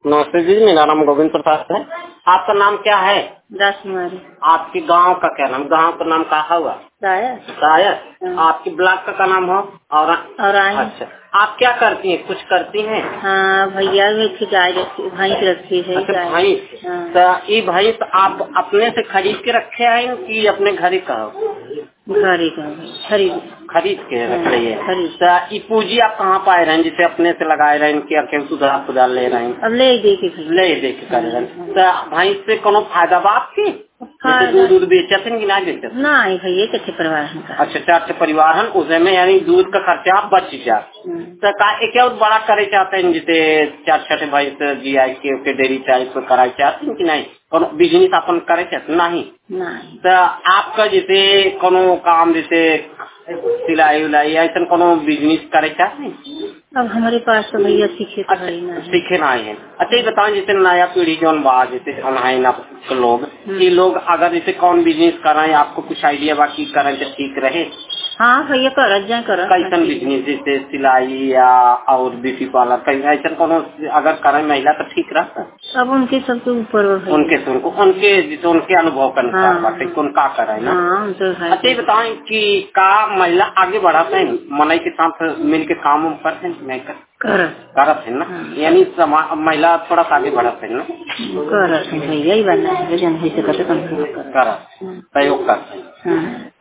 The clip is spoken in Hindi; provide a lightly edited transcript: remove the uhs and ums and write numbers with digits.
नमस्ते जी, मेरा नाम गोविंद प्रसाद है। आपका नाम क्या है? राजकुमारी। आपके गांव का क्या नाम? गांव का नाम कहा हुआ? शायद। आपके ब्लॉक का नाम हो? और अच्छा, आप क्या करती हैं? कुछ करती हैं? हाँ भैया, गाय रखी, भैंस रखी है। अच्छा, भैंस। तो ये भैंस आप अपने से खरीद के रखे हैं कि अपने घर ही का? घरे का खरीद के रख रही है। तो ये पूंजी आप कहाँ पाए रहे हैं जिसे अपने से लगाए रहे हैं कि सुधार ले रहे हैं? अब ले दे के कर रहे हैं। तो भैंस से कोनो फायदा बा आपकी? दूध बेचते कि नहीं बेचते? नहीं भैया, कितने परिवार हैं? अच्छा, 4 परिवार हैं। उसमें यानी दूध का खर्चा बच जा। तो क्या और बड़ा करे चाहते हैं जिसे 4 भैंस GI के डेयरी चाहे तो कराए चाहते हैं कि नहीं? और बिजनेस अपन करे चाहते नहीं? तो आपका जैसे कोनो काम जैसे सिलाई उलाई ऐसा कोनो बिजनेस करे चाहते हैं? अब हमारे पास तो भैया सीखे ना है। अच्छा, ये बताओ जैसे नया पीढ़ी जो जैसे ऑनलाइन लोग ये लोग अगर जैसे कौन बिजनेस कर रहे हैं, आपको कुछ आइडिया बाकी करें तो ठीक रहे? हाँ भैया, कैसा बिजनेस जैसे सिलाई या और ब्यूटी पार्लर कहीं ऐसा कोनो अगर करें महिला तो ठीक रहता? अब उनके सबके ऊपर उनके जैसे उनके अनुभव का अनुसार बाटे कौन का करे ना। अच्छा, ये बताएं कि का महिला आगे बढ़ाते हैं मनई के साथ मिल के काम करते हैं नहीं करत है ना? यानी महिला थोड़ा सा आगे बढ़ते है ना? भैया ही बनना है, सहयोग करते हैं।